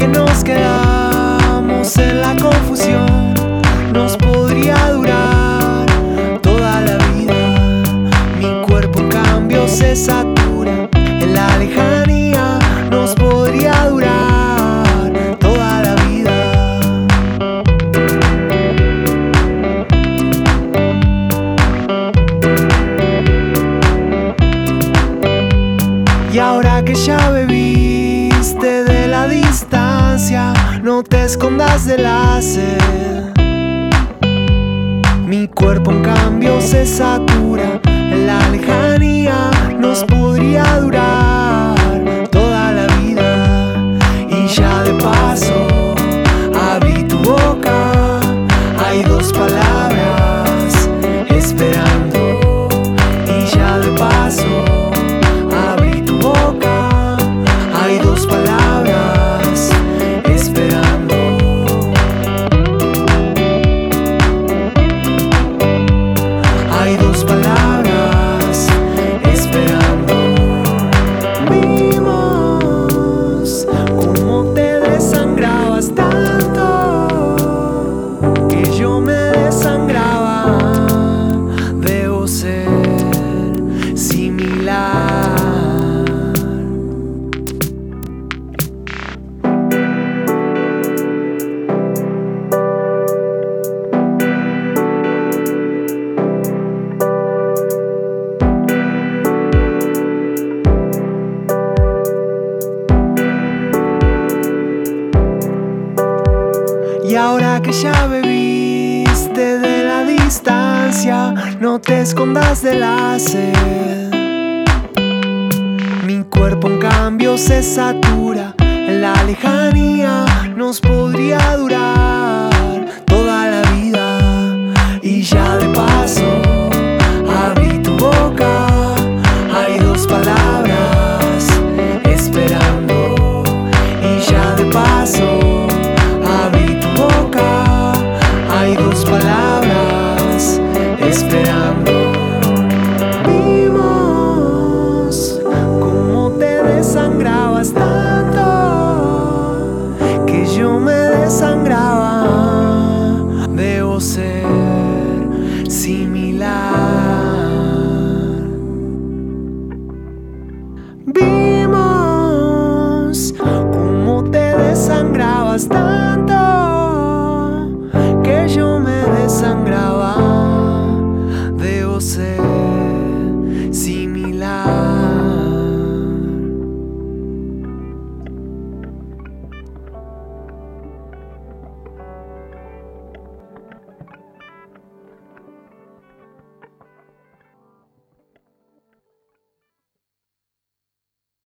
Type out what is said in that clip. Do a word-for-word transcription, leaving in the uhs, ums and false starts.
que nos quedamos en la confusión nos podría durar toda la vida. Mi cuerpo en cambio se satura en la lejanía, nos podría durar toda la vida. Y ahora que ya bebiste de la distancia, no te escondas de la sed. Mi cuerpo en cambio se satura en la lejanía, nos podría durar toda la vida. Y ya de paso abrí tu boca, hay dos palabras esperando. Y ya de paso abrí tu boca, hay dos palabras esperando. Hay dos palabras esperando. Vimos cómo te desangrabas tanto que yo me desangraba. Debo ser similar. Y ahora que ya bebiste de la distancia, no te escondas de la sed. Mi cuerpo en cambio se satura en la lejanía, nos podría durar toda la vida. Y ya de paso abrí tu boca, hay dos palabras esperando. Y ya de paso abrí tu boca, hay dos palabras esperando. Vimos cómo te desangrabas tanto que yo me desangraba. Debo ser similar. Vimos cómo te desangrabas tanto